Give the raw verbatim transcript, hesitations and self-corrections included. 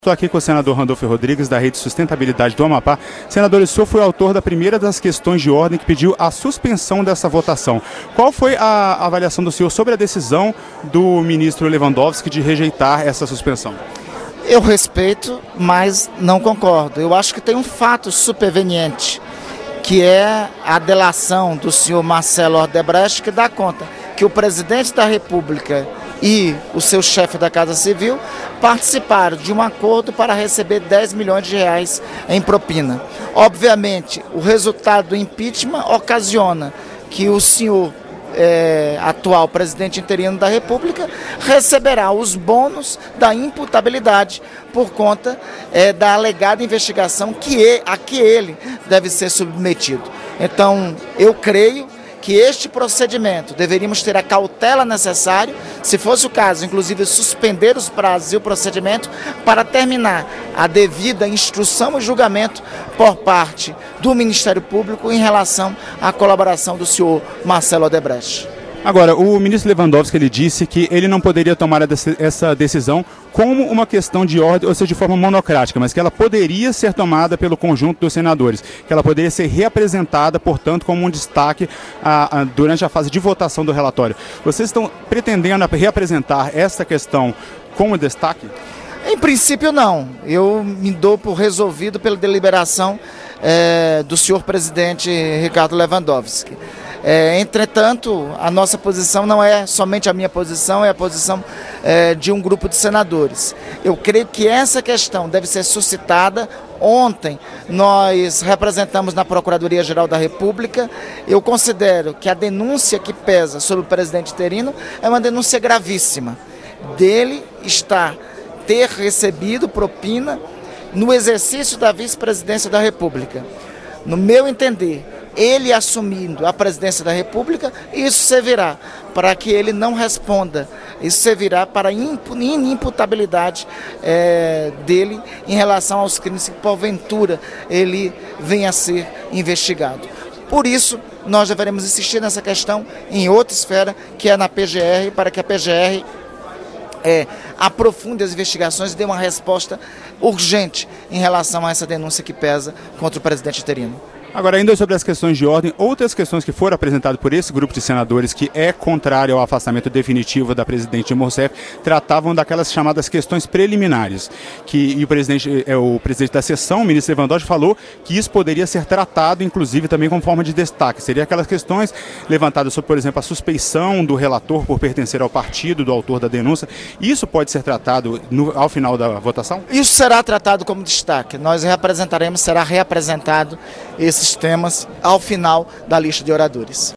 Estou aqui com o senador Randolfo Rodrigues, da Rede Sustentabilidade do Amapá. Senador, o senhor foi autor da primeira das questões de ordem que pediu a suspensão dessa votação. Qual foi a avaliação do senhor sobre a decisão do ministro Lewandowski de rejeitar essa suspensão? Eu respeito, mas não concordo. Eu acho que tem um fato superveniente, que é a delação do senhor Marcelo Odebrecht, que dá conta que o presidente da República e o seu chefe da Casa Civil participaram de um acordo para receber dez milhões de reais em propina. Obviamente, o resultado do impeachment ocasiona que o senhor é, atual presidente interino da República receberá os bônus da imputabilidade por conta é, da alegada investigação que ele, a que ele deve ser submetido. Então, eu creio que este procedimento deveríamos ter a cautela necessária, se fosse o caso, inclusive suspender os prazos e o procedimento para terminar a devida instrução e julgamento por parte do Ministério Público em relação à colaboração do senhor Marcelo Odebrecht. Agora, o ministro Lewandowski ele disse que ele não poderia tomar essa decisão como uma questão de ordem, ou seja, de forma monocrática, mas que ela poderia ser tomada pelo conjunto dos senadores, que ela poderia ser reapresentada, portanto, como um destaque a, a, durante a fase de votação do relatório. Vocês estão pretendendo reapresentar essa questão como destaque? Em princípio, não. Eu me dou por resolvido pela deliberação é, do senhor presidente Ricardo Lewandowski. É, entretanto, a nossa posição não é somente a minha posição, é a posição é, de um grupo de senadores. Eu creio que essa questão deve ser suscitada. Ontem nós representamos na Procuradoria-Geral da República. Eu considero que a denúncia que pesa sobre o presidente interino é uma denúncia gravíssima. Dele está ter recebido propina no exercício da vice-presidência da República. No meu entender, ele assumindo a presidência da República, isso servirá para que ele não responda, isso servirá para a inimputabilidade é, dele em relação aos crimes que porventura ele venha a ser investigado. Por isso, nós deveremos insistir nessa questão em outra esfera, que é na P G R, para que a P G R É, aprofunde as investigações e dê uma resposta urgente em relação a essa denúncia que pesa contra o presidente interino. Agora, ainda sobre as questões de ordem, outras questões que foram apresentadas por esse grupo de senadores que é contrário ao afastamento definitivo da presidente Dilma Rousseff, tratavam daquelas chamadas questões preliminares, que e o presidente, é, o presidente da sessão, o ministro Lewandowski, falou que isso poderia ser tratado, inclusive, também como forma de destaque. Seria aquelas questões levantadas sobre, por exemplo, a suspeição do relator por pertencer ao partido do autor da denúncia. Isso pode ser tratado no, ao final da votação? Isso será tratado como destaque. Nós representaremos, será reapresentado esse temas ao final da lista de oradores.